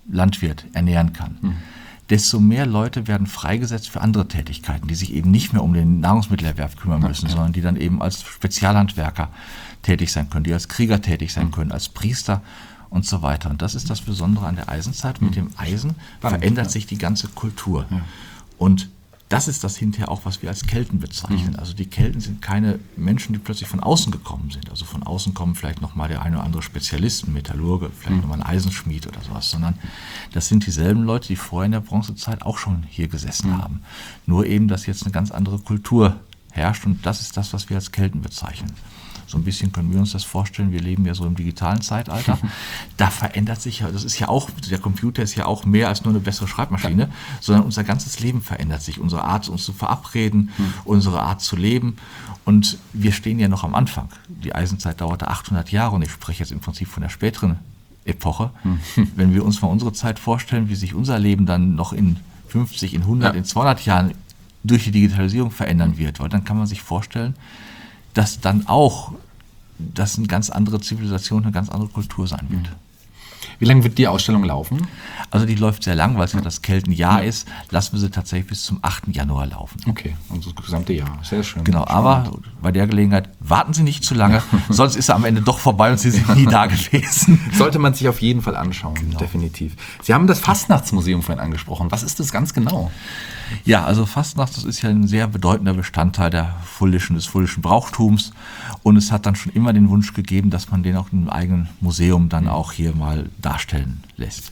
Landwirt ernähren kann, desto mehr Leute werden freigesetzt für andere Tätigkeiten, die sich eben nicht mehr um den Nahrungsmittelerwerb kümmern müssen, sondern die dann eben als Spezialhandwerker tätig sein können, die als Krieger tätig sein können, als Priester und so weiter. Und das ist das Besondere an der Eisenzeit. Mit dem Eisen verändert sich die ganze Kultur. Und das ist das hinterher auch, was wir als Kelten bezeichnen. Also die Kelten sind keine Menschen, die plötzlich von außen gekommen sind. Also von außen kommen vielleicht nochmal der eine oder andere Spezialist, ein Metallurge, vielleicht nochmal ein Eisenschmied oder sowas, sondern das sind dieselben Leute, die vorher in der Bronzezeit auch schon hier gesessen haben. Nur eben, dass jetzt eine ganz andere Kultur herrscht und das ist das, was wir als Kelten bezeichnen. So ein bisschen können wir uns das vorstellen, wir leben ja so im digitalen Zeitalter. Da verändert sich ja, das ist ja auch, der Computer ist ja auch mehr als nur eine bessere Schreibmaschine, sondern unser ganzes Leben verändert sich. Unsere Art, uns zu verabreden, unsere Art zu leben. Und wir stehen ja noch am Anfang. Die Eisenzeit dauerte 800 Jahre und ich spreche jetzt im Prinzip von der späteren Epoche. Wenn wir uns mal unsere Zeit vorstellen, wie sich unser Leben dann noch in 50, in 100, in 200 Jahren durch die Digitalisierung verändern wird, weil dann kann man sich vorstellen, dass dann auch das eine ganz andere Zivilisation, eine ganz andere Kultur sein wird. Wie lange wird die Ausstellung laufen? Also die läuft sehr lang, weil es ja das Keltenjahr ist. Lassen wir sie tatsächlich bis zum 8. Januar laufen. Okay, also das gesamte Jahr. Sehr schön. Genau, aber bei der Gelegenheit warten Sie nicht zu lange, sonst ist er am Ende doch vorbei und Sie sind nie da gewesen. Sollte man sich auf jeden Fall anschauen, definitiv. Sie haben das Fastnachtsmuseum vorhin angesprochen. Was ist das ganz genau? Ja, also Fastnacht, das ist ja ein sehr bedeutender Bestandteil des fuldischen Brauchtums und es hat dann schon immer den Wunsch gegeben, dass man den auch in einem eigenen Museum dann auch hier mal darstellen lässt.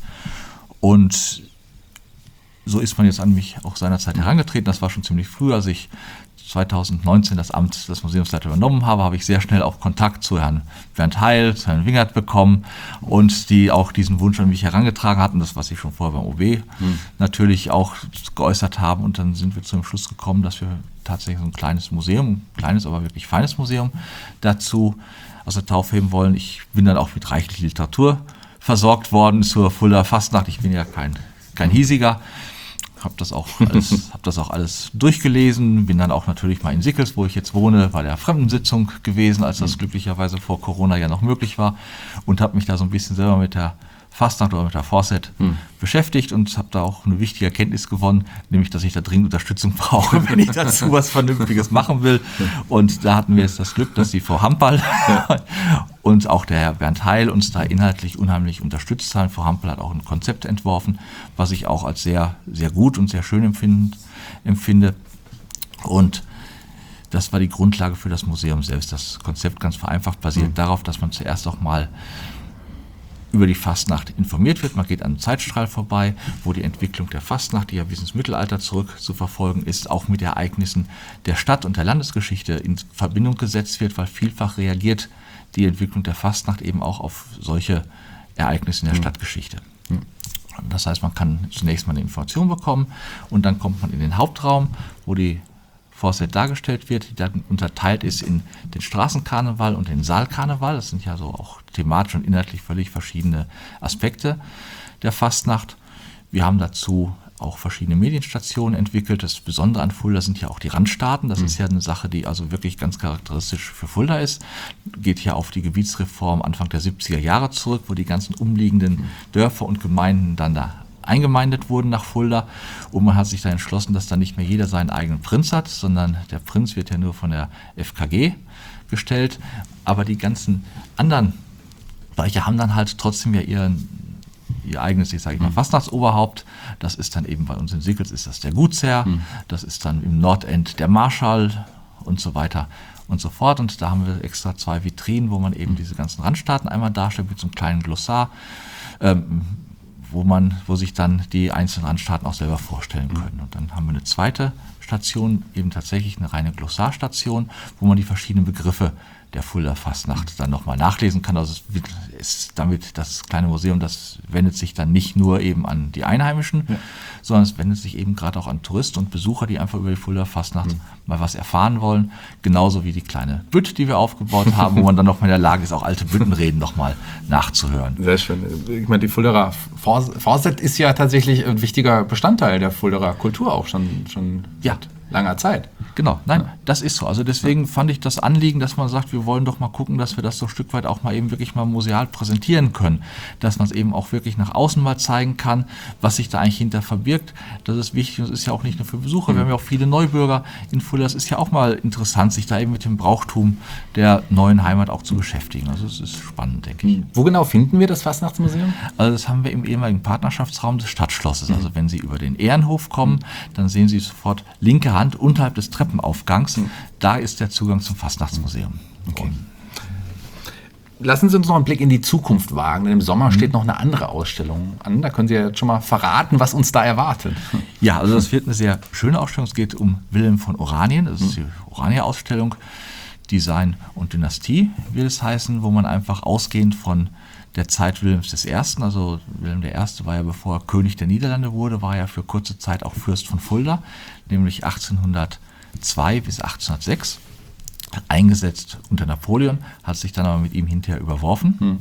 Und so ist man jetzt an mich auch seinerzeit herangetreten, das war schon ziemlich früh, als ich 2019 das Amt des Museumsleiters übernommen habe ich sehr schnell auch Kontakt zu Herrn Bernd Heil, zu Herrn Wingert bekommen und die auch diesen Wunsch an mich herangetragen hatten, das was ich schon vorher beim OB natürlich auch geäußert haben und dann sind wir zu dem Schluss gekommen, dass wir tatsächlich so ein kleines Museum, kleines, aber wirklich feines Museum dazu aus der Taufe heben wollen. Ich bin dann auch mit reichlich Literatur versorgt worden zur Fuldaer Fastnacht. Ich bin ja kein hiesiger. Habe das auch alles durchgelesen, bin dann auch natürlich mal in Sickels, wo ich jetzt wohne, bei der Fremdensitzung gewesen, als das glücklicherweise vor Corona ja noch möglich war und habe mich da so ein bisschen selber mit der Fastnacht oder mit der Forset beschäftigt und habe da auch eine wichtige Erkenntnis gewonnen, nämlich, dass ich da dringend Unterstützung brauche, wenn ich dazu was Vernünftiges machen will. Und da hatten wir jetzt das Glück, dass die Frau Hampal und auch der Herr Bernd Heil uns da inhaltlich unheimlich unterstützt haben. Frau Hampal hat auch ein Konzept entworfen, was ich auch als sehr, sehr gut und sehr schön empfinde. Und das war die Grundlage für das Museum selbst. Das Konzept ganz vereinfacht basiert darauf, dass man zuerst auch mal über die Fastnacht informiert wird. Man geht an einem Zeitstrahl vorbei, wo die Entwicklung der Fastnacht, die ja bis ins Mittelalter zurück zu verfolgen ist, auch mit Ereignissen der Stadt- und der Landesgeschichte in Verbindung gesetzt wird, weil vielfach reagiert die Entwicklung der Fastnacht eben auch auf solche Ereignisse in der Stadtgeschichte. Das heißt, man kann zunächst mal eine Information bekommen und dann kommt man in den Hauptraum, wo die Forset dargestellt wird, die dann unterteilt ist in den Straßenkarneval und den Saalkarneval. Das sind ja so auch thematisch und inhaltlich völlig verschiedene Aspekte der Fastnacht. Wir haben dazu auch verschiedene Medienstationen entwickelt. Das Besondere an Fulda sind ja auch die Randstaaten. Das ist ja eine Sache, die also wirklich ganz charakteristisch für Fulda ist. Geht ja auf die Gebietsreform Anfang der 70er Jahre zurück, wo die ganzen umliegenden Dörfer und Gemeinden dann da eingemeindet wurden nach Fulda und man hat sich da entschlossen, dass dann nicht mehr jeder seinen eigenen Prinz hat, sondern der Prinz wird ja nur von der FKG gestellt, aber die ganzen anderen Bereiche haben dann halt trotzdem ja ihr eigenes, ich sage mal, Fastnachtsoberhaupt. Das ist dann eben bei uns in Sickels ist das der Gutsherr, das ist dann im Nordend der Marschall und so weiter und so fort. Und da haben wir extra 2 Vitrinen, wo man eben diese ganzen Randstaaten einmal darstellt mit so einem kleinen Glossar, wo sich dann die einzelnen Randstaaten auch selber vorstellen können. Und dann haben wir eine zweite Station, eben tatsächlich eine reine Glossarstation, wo man die verschiedenen Begriffe der Fuldaer Fastnacht dann nochmal nachlesen kann. Also es ist damit das kleine Museum, das wendet sich dann nicht nur eben an die Einheimischen, sondern es wendet sich eben gerade auch an Touristen und Besucher, die einfach über die Fuldaer Fastnacht mal was erfahren wollen. Genauso wie die kleine Bütt, die wir aufgebaut haben, wo man dann nochmal in der Lage ist, auch alte Büttenreden nochmal nachzuhören. Sehr schön. Ich meine, die Fuldaer Forset ist ja tatsächlich ein wichtiger Bestandteil der Fuldaer Kultur auch schon langer Zeit. Genau, nein, das ist so. Also deswegen fand ich das Anliegen, dass man sagt, wir wollen doch mal gucken, dass wir das so ein Stück weit auch mal eben wirklich mal museal präsentieren können. Dass man es eben auch wirklich nach außen mal zeigen kann, was sich da eigentlich hinter verbirgt. Das ist wichtig und das ist ja auch nicht nur für Besucher. Wir haben ja auch viele Neubürger in Fulda. Das ist ja auch mal interessant, sich da eben mit dem Brauchtum der neuen Heimat auch zu beschäftigen. Also es ist spannend, denke ich. Wo genau finden wir das Fastnachtsmuseum? Also das haben wir im ehemaligen Partnerschaftsraum des Stadtschlosses. Also wenn Sie über den Ehrenhof kommen, dann sehen Sie sofort linke Hand unterhalb des Treppenaufgangs. Da ist der Zugang zum Fastnachtsmuseum. Okay. Lassen Sie uns noch einen Blick in die Zukunft wagen, denn im Sommer steht noch eine andere Ausstellung an. Da können Sie ja jetzt schon mal verraten, was uns da erwartet. Ja, also das wird eine sehr schöne Ausstellung. Es geht um Wilhelm von Oranien. Das ist die Orania-Ausstellung. Design und Dynastie will es heißen, wo man einfach ausgehend von der Zeit Wilhelms I., also Wilhelm I. war ja, bevor er König der Niederlande wurde, war er für kurze Zeit auch Fürst von Fulda, nämlich 1802 bis 1806, eingesetzt unter Napoleon, hat sich dann aber mit ihm hinterher überworfen.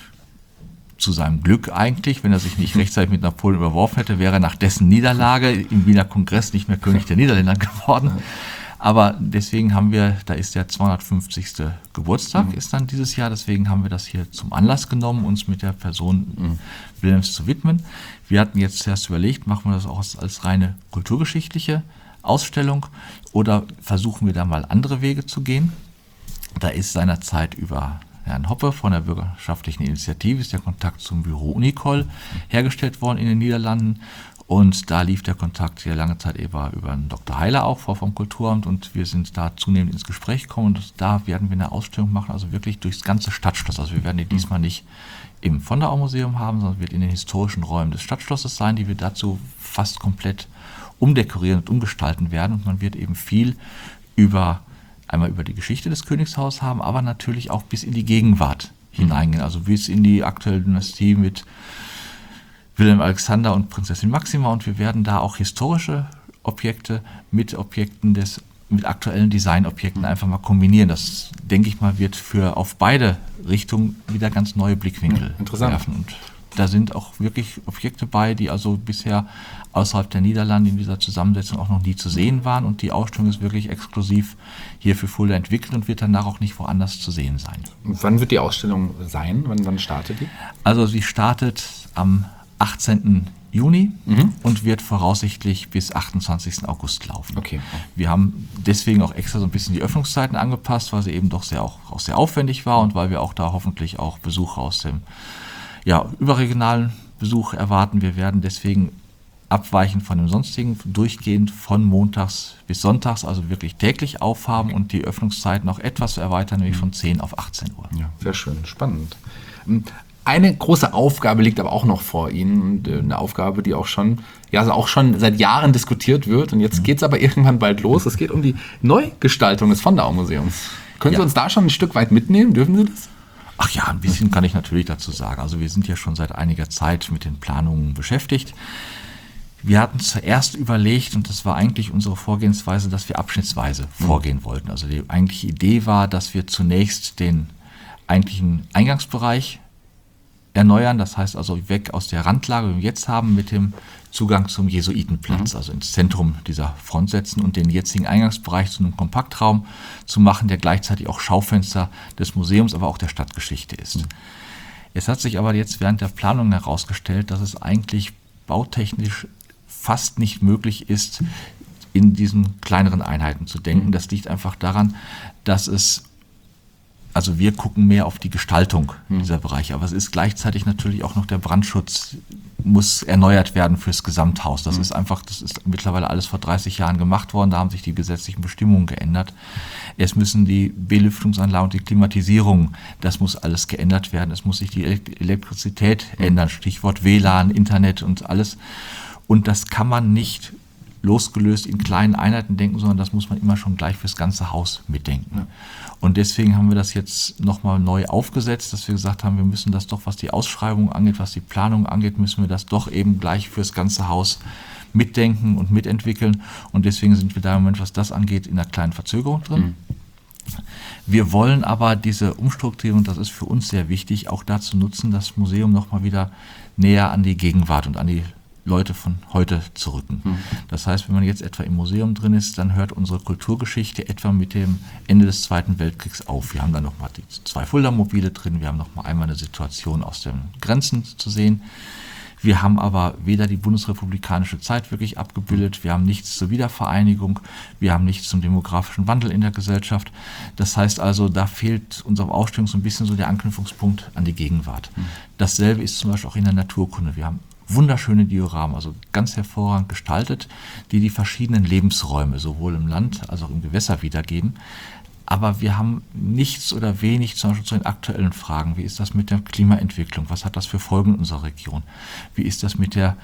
Zu seinem Glück eigentlich, wenn er sich nicht rechtzeitig mit Napoleon überworfen hätte, wäre er nach dessen Niederlage im Wiener Kongress nicht mehr König der Niederländer geworden. Aber deswegen haben wir, da ist der 250. Geburtstag, ist dann dieses Jahr, deswegen haben wir das hier zum Anlass genommen, uns mit der Person Wilhelms zu widmen. Wir hatten jetzt zuerst überlegt, machen wir das auch als reine kulturgeschichtliche Ausstellung oder versuchen wir da mal andere Wege zu gehen. Da ist seinerzeit über Herrn Hoppe von der Bürgerschaftlichen Initiative ist der Kontakt zum Büro Unicol hergestellt worden in den Niederlanden. Und da lief der Kontakt ja lange Zeit über einen Dr. Heiler auch vom Kulturamt und wir sind da zunehmend ins Gespräch gekommen und da werden wir eine Ausstellung machen, also wirklich durchs ganze Stadtschloss. Also wir werden die diesmal nicht im von der Au Museum haben, sondern wird in den historischen Räumen des Stadtschlosses sein, die wir dazu fast komplett umdekorieren und umgestalten werden und man wird eben viel einmal über die Geschichte des Königshauses haben, aber natürlich auch bis in die Gegenwart hineingehen, also bis in die aktuelle Dynastie mit Wilhelm Alexander und Prinzessin Maxima und wir werden da auch historische Objekte mit aktuellen Designobjekten einfach mal kombinieren. Das, denke ich mal, wird auf beide Richtungen wieder ganz neue Blickwinkel werfen. Und da sind auch wirklich Objekte bei, die also bisher außerhalb der Niederlande in dieser Zusammensetzung auch noch nie zu sehen waren und die Ausstellung ist wirklich exklusiv hier für Fulda entwickelt und wird danach auch nicht woanders zu sehen sein. Und wann wird die Ausstellung sein? Wann startet die? Also sie startet am 18. Juni und wird voraussichtlich bis 28. August laufen. Okay. Wir haben deswegen auch extra so ein bisschen die Öffnungszeiten angepasst, weil sie eben doch sehr aufwendig war und weil wir auch da hoffentlich auch Besucher aus dem überregionalen Besuch erwarten. Wir werden deswegen abweichend von dem sonstigen durchgehend von montags bis sonntags, also wirklich täglich aufhaben und die Öffnungszeiten auch etwas erweitern, nämlich von 10 auf 18 Uhr. Ja, sehr schön, spannend. Eine große Aufgabe liegt aber auch noch vor Ihnen, eine Aufgabe, die auch schon seit Jahren diskutiert wird und jetzt geht es aber irgendwann bald los. Es geht um die Neugestaltung des von der Au Museums. Können Sie uns da schon ein Stück weit mitnehmen? Dürfen Sie das? Ach ja, ein bisschen kann ich natürlich dazu sagen. Also wir sind ja schon seit einiger Zeit mit den Planungen beschäftigt. Wir hatten zuerst überlegt, und das war eigentlich unsere Vorgehensweise, dass wir abschnittsweise vorgehen wollten. Also die eigentliche Idee war, dass wir zunächst den eigentlichen Eingangsbereich erneuern, das heißt also weg aus der Randlage, die wir jetzt haben, mit dem Zugang zum Jesuitenplatz, also ins Zentrum dieser Front setzen und den jetzigen Eingangsbereich zu einem Kompaktraum zu machen, der gleichzeitig auch Schaufenster des Museums, aber auch der Stadtgeschichte ist. Es hat sich aber jetzt während der Planung herausgestellt, dass es eigentlich bautechnisch fast nicht möglich ist, in diesen kleineren Einheiten zu denken. Das liegt einfach daran, dass also wir gucken mehr auf die Gestaltung dieser Bereiche, aber es ist gleichzeitig natürlich auch noch der Brandschutz muss erneuert werden fürs Gesamthaus. Das ist mittlerweile alles vor 30 Jahren gemacht worden, da haben sich die gesetzlichen Bestimmungen geändert. Es müssen die Belüftungsanlagen und die Klimatisierung, das muss alles geändert werden. Es muss sich die Elektrizität ändern, Stichwort WLAN, Internet und alles. Und das kann man nicht losgelöst in kleinen Einheiten denken, sondern das muss man immer schon gleich fürs ganze Haus mitdenken. Ja. Und deswegen haben wir das jetzt nochmal neu aufgesetzt, dass wir gesagt haben, wir müssen das doch, was die Ausschreibung angeht, was die Planung angeht, müssen wir das doch eben gleich fürs ganze Haus mitdenken und mitentwickeln. Und deswegen sind wir da im Moment, was das angeht, in einer kleinen Verzögerung drin. Wir wollen aber diese Umstrukturierung, das ist für uns sehr wichtig, auch dazu nutzen, das Museum nochmal wieder näher an die Gegenwart und an die Leute von heute zu rücken. Das heißt, wenn man jetzt etwa im Museum drin ist, dann hört unsere Kulturgeschichte etwa mit dem Ende des Zweiten Weltkriegs auf. Wir haben dann nochmal die 2 Fulda-Mobile drin, wir haben nochmal einmal eine Situation aus den Grenzen zu sehen. Wir haben aber weder die bundesrepublikanische Zeit wirklich abgebildet, wir haben nichts zur Wiedervereinigung, wir haben nichts zum demografischen Wandel in der Gesellschaft. Das heißt also, da fehlt unserer Ausstellung so ein bisschen so der Anknüpfungspunkt an die Gegenwart. Dasselbe ist zum Beispiel auch in der Naturkunde. Wir haben wunderschöne Dioramen, also ganz hervorragend gestaltet, die verschiedenen Lebensräume sowohl im Land als auch im Gewässer wiedergeben. Aber wir haben nichts oder wenig zum Beispiel zu den aktuellen Fragen. Wie ist das mit der Klimaentwicklung? Was hat das für Folgen in unserer Region? Wie ist das mit der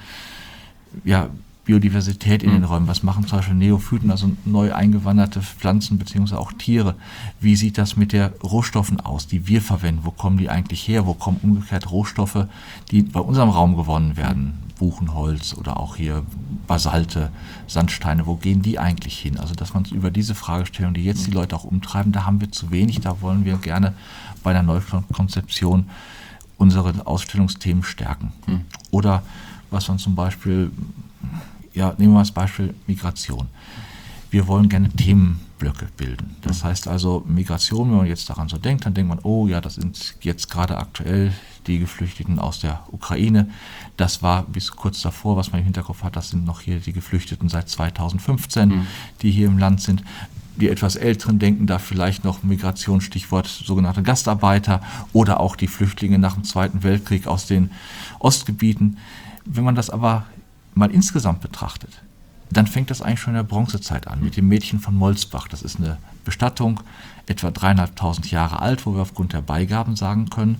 Biodiversität in den Räumen? Was machen zum Beispiel Neophyten, also neu eingewanderte Pflanzen bzw. auch Tiere? Wie sieht das mit der Rohstoffen aus, die wir verwenden? Wo kommen die eigentlich her? Wo kommen umgekehrt Rohstoffe, die bei unserem Raum gewonnen werden? Buchenholz oder auch hier Basalte, Sandsteine, wo gehen die eigentlich hin? Also dass man über diese Fragestellung, die jetzt die Leute auch umtreiben, da haben wir zu wenig, da wollen wir gerne bei der Neukonzeption unsere Ausstellungsthemen stärken. Oder was man zum Beispiel, nehmen wir mal das Beispiel Migration. Wir wollen gerne Themenblöcke bilden. Das heißt also Migration, wenn man jetzt daran so denkt, dann denkt man, oh ja, das sind jetzt gerade aktuell die Geflüchteten aus der Ukraine. Das war bis kurz davor, was man im Hinterkopf hat, das sind noch hier die Geflüchteten seit 2015, die hier im Land sind. Die etwas Älteren denken da vielleicht noch Migration, Stichwort sogenannte Gastarbeiter oder auch die Flüchtlinge nach dem Zweiten Weltkrieg aus den Ostgebieten. Wenn man das aber mal insgesamt betrachtet, dann fängt das eigentlich schon in der Bronzezeit an, mit dem Mädchen von Molsbach. Das ist eine Bestattung, etwa 3.500 Jahre alt, wo wir aufgrund der Beigaben sagen können,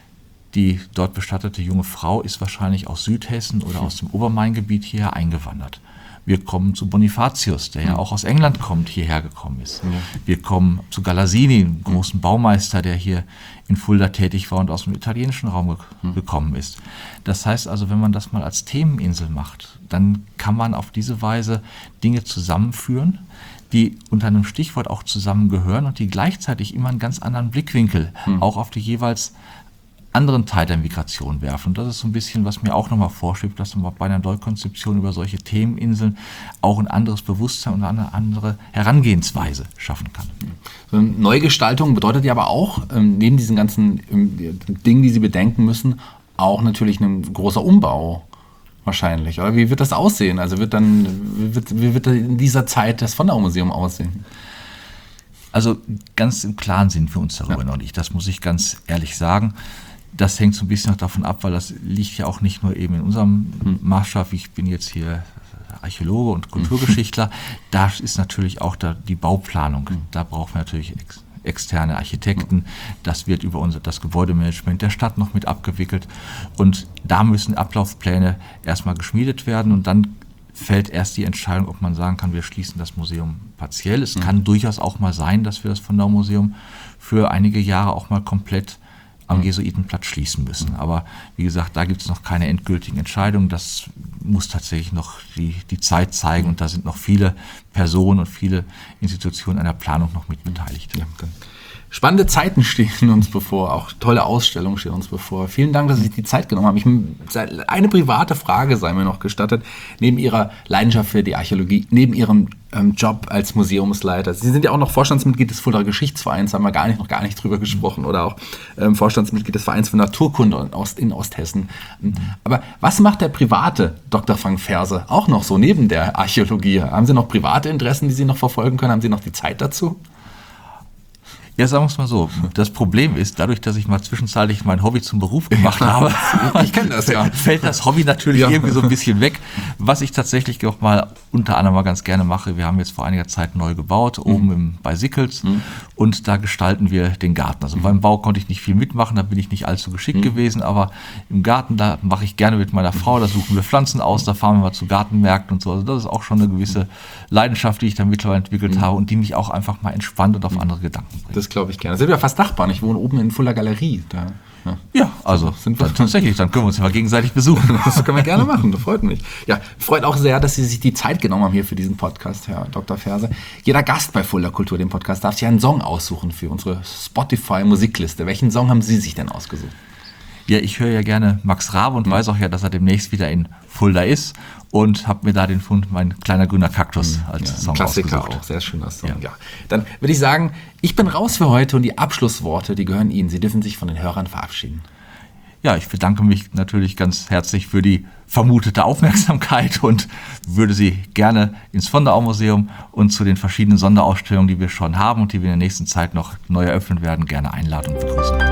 die dort bestattete junge Frau ist wahrscheinlich aus Südhessen oder aus dem Obermaingebiet hierher eingewandert. Wir kommen zu Bonifatius, der ja auch aus England kommt, hierher gekommen ist. Ja. Wir kommen zu Galassini, einem großen Baumeister, der hier in Fulda tätig war und aus dem italienischen Raum gekommen ist. Das heißt also, wenn man das mal als Themeninsel macht, dann kann man auf diese Weise Dinge zusammenführen, die unter einem Stichwort auch zusammengehören und die gleichzeitig immer einen ganz anderen Blickwinkel auch auf die jeweils anderen Teil der Migration werfen. Und das ist so ein bisschen, was mir auch nochmal vorschwebt, dass man bei einer Neukonzeption über solche Themeninseln auch ein anderes Bewusstsein und eine andere Herangehensweise schaffen kann. Neugestaltung bedeutet ja aber auch, neben diesen ganzen Dingen, die Sie bedenken müssen, auch natürlich ein großer Umbau wahrscheinlich. Oder wie wird das aussehen? Also wie wird in dieser Zeit das Vonau-Museum aussehen? Also ganz im Klaren sind wir uns darüber noch nicht. Das muss ich ganz ehrlich sagen. Das hängt so ein bisschen noch davon ab, weil das liegt ja auch nicht nur eben in unserem Maßstab. Ich bin jetzt hier Archäologe und Kulturgeschichtler. Da ist natürlich auch die Bauplanung. Da brauchen wir natürlich externe Architekten. Das wird über das Gebäudemanagement der Stadt noch mit abgewickelt. Und da müssen Ablaufpläne erstmal geschmiedet werden und dann fällt erst die Entscheidung, ob man sagen kann, wir schließen das Museum partiell. Es kann durchaus auch mal sein, dass wir das Vonau-Museum für einige Jahre auch mal komplett am Jesuitenplatz schließen müssen. Aber wie gesagt, da gibt es noch keine endgültigen Entscheidungen. Das muss tatsächlich noch die Zeit zeigen und da sind noch viele Personen und viele Institutionen an der Planung noch mit beteiligt. Ja, spannende Zeiten stehen uns bevor, auch tolle Ausstellungen stehen uns bevor. Vielen Dank, dass Sie sich die Zeit genommen haben. Eine private Frage sei mir noch gestattet, neben Ihrer Leidenschaft für die Archäologie, neben Ihrem Job als Museumsleiter. Sie sind ja auch noch Vorstandsmitglied des Fuldaer Geschichtsvereins, haben wir noch gar nicht drüber gesprochen, oder auch Vorstandsmitglied des Vereins für Naturkunde in Osthessen. Aber was macht der private Dr. Frank Ferse auch noch so neben der Archäologie? Haben Sie noch private Interessen, die Sie noch verfolgen können? Haben Sie noch die Zeit dazu? Ja, sagen wir es mal so. Das Problem ist, dadurch, dass ich mal zwischenzeitlich mein Hobby zum Beruf gemacht habe, ich kenne das, ja, fällt das Hobby natürlich irgendwie so ein bisschen weg. Was ich tatsächlich auch mal unter anderem mal ganz gerne mache, wir haben jetzt vor einiger Zeit neu gebaut, oben bei Sickels, und da gestalten wir den Garten. Also beim Bau konnte ich nicht viel mitmachen, da bin ich nicht allzu geschickt gewesen, aber im Garten, da mache ich gerne mit meiner Frau, da suchen wir Pflanzen aus, da fahren wir mal zu Gartenmärkten und so. Also das ist auch schon eine gewisse Leidenschaft, die ich da mittlerweile entwickelt habe und die mich auch einfach mal entspannt und auf andere Gedanken bringt. Das glaube ich gerne. Das sind wir fast Nachbarn. Ich wohne oben in Fulda Galerie. Ja, also sind wir tatsächlich. Dann können wir uns mal gegenseitig besuchen. Das können wir gerne machen. Das freut mich. Ja, freut auch sehr, dass Sie sich die Zeit genommen haben hier für diesen Podcast, Herr Dr. Ferse. Jeder Gast bei Fulda Kultur, dem Podcast, darf sich einen Song aussuchen für unsere Spotify-Musikliste. Welchen Song haben Sie sich denn ausgesucht? Ja, ich höre ja gerne Max Rabe und weiß auch ja, dass er demnächst wieder in Fulda ist und habe mir da den Fund Mein kleiner grüner Kaktus als Song Klassiker ausgesucht. auch, sehr schöner Song. Ja. Dann würde ich sagen, ich bin raus für heute und die Abschlussworte, die gehören Ihnen. Sie dürfen sich von den Hörern verabschieden. Ja, ich bedanke mich natürlich ganz herzlich für die vermutete Aufmerksamkeit und würde Sie gerne ins von der Au Museum und zu den verschiedenen Sonderausstellungen, die wir schon haben und die wir in der nächsten Zeit noch neu eröffnen werden, gerne einladen und begrüßen.